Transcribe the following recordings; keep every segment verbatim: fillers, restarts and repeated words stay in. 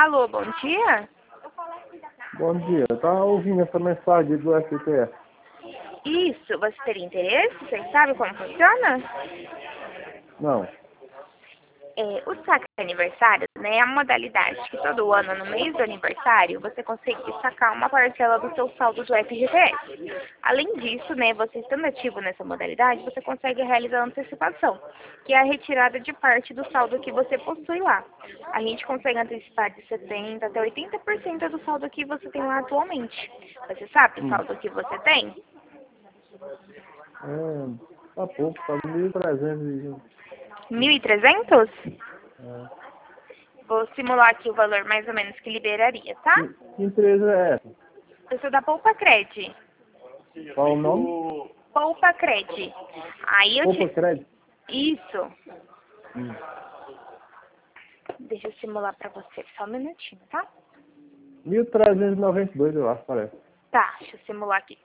Alô, bom dia? Bom dia, eu tava ouvindo essa mensagem do F T S. Isso, você teria interesse? Você sabe como funciona? Não. É, o saque aniversário, né, é a modalidade que todo ano, no mês do aniversário, você consegue sacar uma parcela do seu saldo do F G T S. Além disso, né, você estando ativo nessa modalidade, você consegue realizar a antecipação, que é a retirada de parte do saldo que você possui lá. A gente consegue antecipar de setenta por cento até oitenta por cento do saldo que você tem lá atualmente. Você sabe o Hum. saldo que você tem? É, tá pouco, tá mil e trezentos. mil e trezentos? É. Vou simular aqui o valor mais ou menos que liberaria, tá? Que, que empresa é essa? Eu sou da Poupa Cred. Qual o nome? Poupa Cred. Aí eu Poupa te... Crédito. Isso. Hum. Deixa eu simular pra você. Só um minutinho, tá? mil trezentos e noventa e dois, eu acho, parece. Tá, deixa eu simular aqui.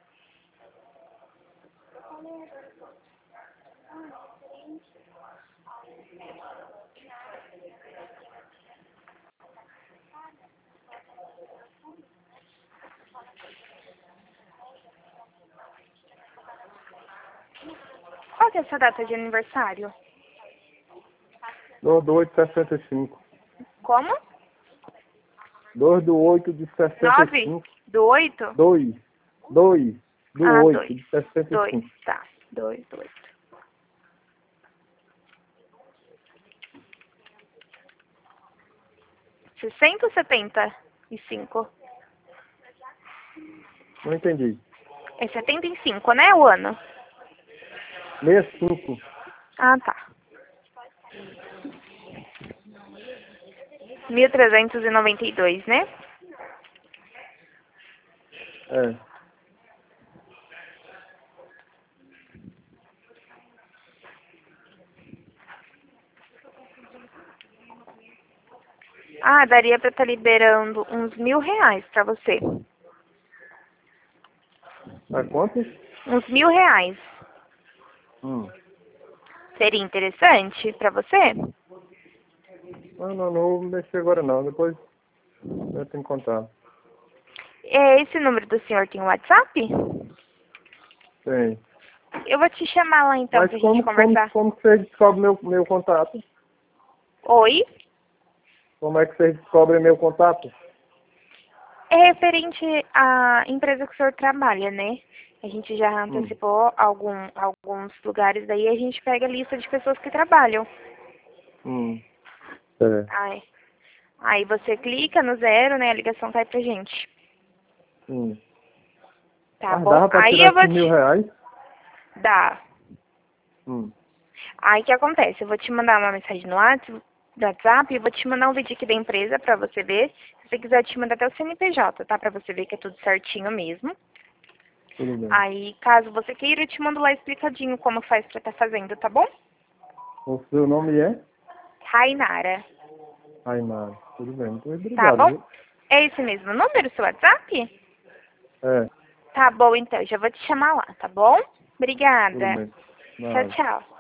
Qual que é a sua data de aniversário? dois do oito de sessenta e cinco. Como? dois do oito de sessenta e Nove? cinco. Do oito? dois. dois do Ah, oito dois. de sessenta e Dois, cinco. tá. Dois, do oito. Sessenta ou setenta e cinco? Não entendi. É setenta e cinco, né, o ano? sessenta e cinco. Ah, tá. mil trezentos e noventa e dois, né? É. Ah, daria pra estar liberando uns mil reais pra você. A quanto? Uns mil reais. Hum. Seria interessante pra você? Não, não, não vou mexer agora não. Depois eu tenho que contar. É, esse número do senhor tem WhatsApp? Tem. Eu vou te chamar lá então Mas pra gente como, como, conversar. como que vocês descobrem meu, meu contato? Oi? Como é que vocês descobrem meu contato? É referente à empresa que o senhor trabalha, né? A gente já Hum. antecipou algum, alguns lugares, daí a gente pega a lista de pessoas que trabalham. Hum. É. Aí, aí você clica no zero, né? A ligação cai pra gente. Hum. Tá Mas bom? dava pra Aí tirar eu vou esses mil te... reais? Dá. Hum. Aí o que acontece? Eu vou te mandar uma mensagem no WhatsApp, do WhatsApp, e vou te mandar um vídeo aqui da empresa pra você ver. Se você quiser, eu te mando até o C N P J, tá? Pra você ver que é tudo certinho mesmo. Tudo bem. Aí, caso você queira, eu te mando lá explicadinho como faz pra estar fazendo, tá bom? O seu nome é? Rainara. Aymar. Tudo bem. Muito Tá obrigado, bom? viu? É esse mesmo número, seu WhatsApp? É. Tá bom, então. Já vou te chamar lá, tá bom? Tudo Obrigada. bem. Tchau, Nada. tchau.